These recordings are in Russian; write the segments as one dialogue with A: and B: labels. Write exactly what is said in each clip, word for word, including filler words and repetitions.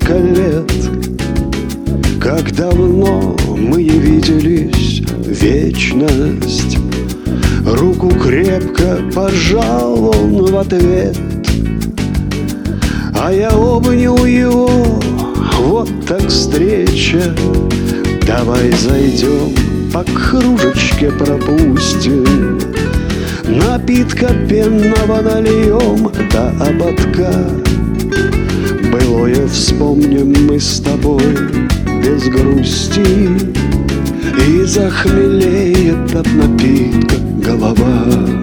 A: столько лет, как давно мы не виделись, вечность. Руку крепко пожал он в ответ, а я обнял его, вот так встреча. Давай зайдем, по кружечке пропустим, напитка пенного нальем до ободка. Былое вспомним мы с тобой без грусти, и захмелеет от напитка голова.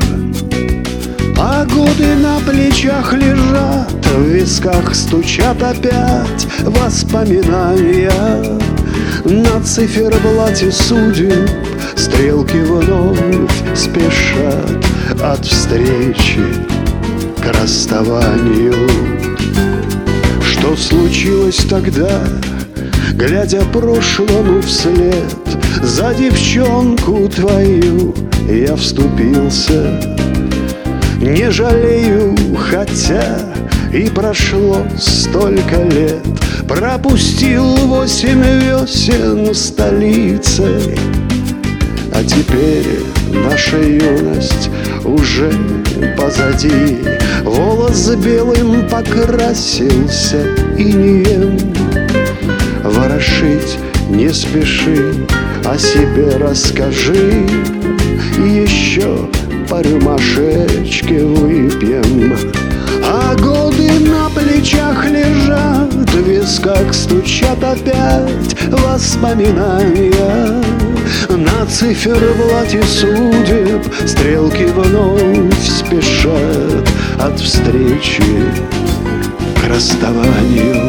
A: А годы на плечах лежат, в висках стучат опять воспоминания. На циферблате судеб стрелки вновь спешат от встречи к расставанию. Что случилось тогда, глядя прошлому вслед, за девчонку твою я вступился. Не жалею, хотя и прошло столько лет. Пропустил восемь весен столицей, а теперь наша юность уже позади. Волос белым покрасился инеем. Ворошить не спеши, о себе расскажи, еще по рюмашечке выпьем. А годы на плечах лежат, в висках стучат опять воспоминания. На циферблате судеб стрелки вновь спешат от встречи к расставанию.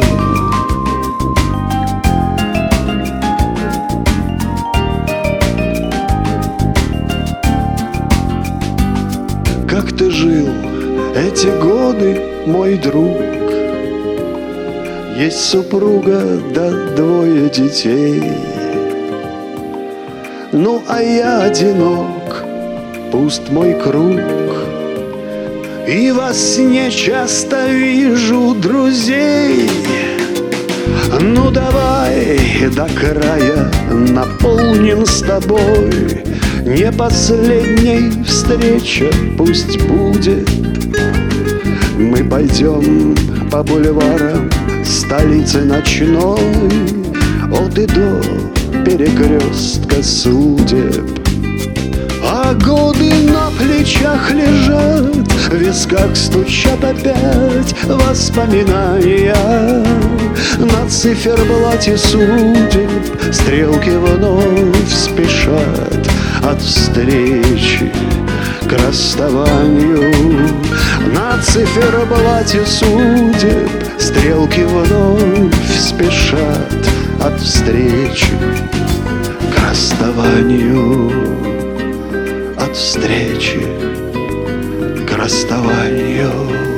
A: Как ты жил эти годы, мой друг? Есть супруга, да двое детей. Ну, а я одинок, пуст мой круг, и во сне часто вижу друзей. Ну, давай до края наполним с тобой. Не последней встреча пусть будет. Мы пойдем по бульварам столицы ночной, от и до перекрестка судеб. А годы на плечах лежат, в висках стучат опять воспоминания. На циферблате судеб стрелки вновь спешат от встречи к расставанию. На циферблате судеб стрелки вновь спешат от встречи к расставанию. От встречи к расставанию.